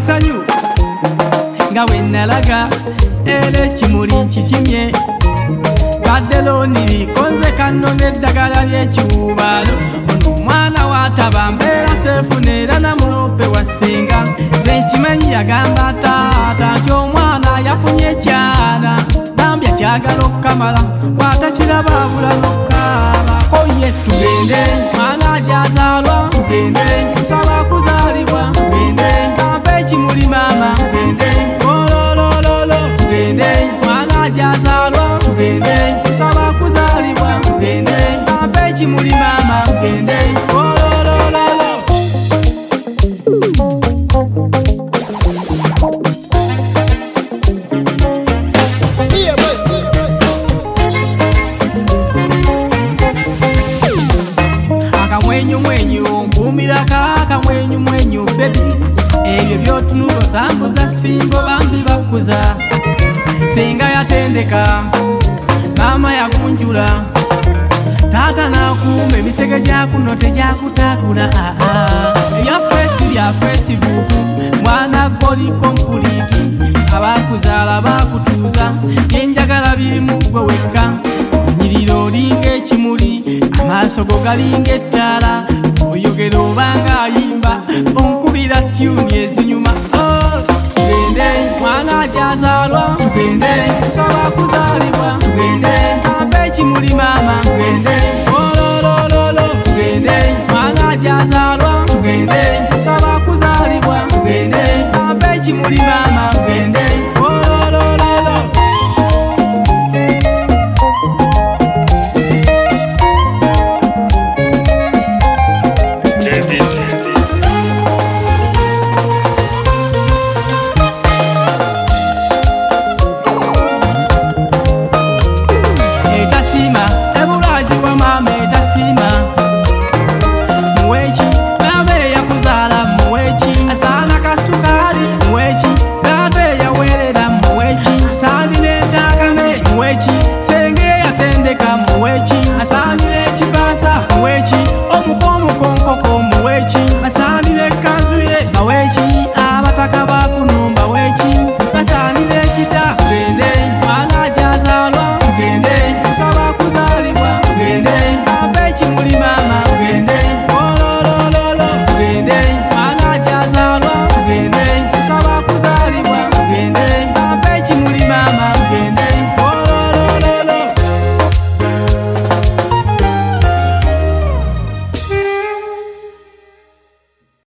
masanyu nga wenalaga ele kimuli kikimye kaddeloni konze kanone ddagala ly'ekiwubaalo ono mwana wataba mbeera seefunera namulope wasinga nze nkimanyi yagamba taata nti omwana yafunye ekyana bambya kyagala okukamala bwatakiraba abula n'okaaba koye tugende mwana ajazaalwa tugende nsaba kuzaalibwa tugende ampe ekimuli maama tugende ololololo tugende mwana ajazaalwa tugende nsaba kuzaalibwa tugende ampe ekimuli maama tugende ololololo. Mwenyu baby ebyo byotunulo tambuza singo bambi bakuza singa yatendeka mama yakunjula tata nakuuma emisege gyakuno tegyakutakula ya Facebook mwana goli kompuliti abakuzaala bakutuuza byenjagala biri mu gwe wekka onyirira olinga ekimuli amaaso go galinga ettaala oyogera obanga ayimba onkubira tyuni ezinyuma tugende mwana ajazaalwa tugende nsaba kuzaalibwa tugende ampe ekimuli maama tugende ololololo tugende mwana ajazaalwa tugende nsaba kuzaalibwa tugende ampe ekimuli maama tugende ololololo. Senge yatendeka muwechi asanire ekibasa muwechi omukomo konkoko muwechi asanire kanzuye bawechi abataka bakunumba wechi asanire ekita tugende mwana ajazaalwa tugende nsaba kuzaalibwa tugende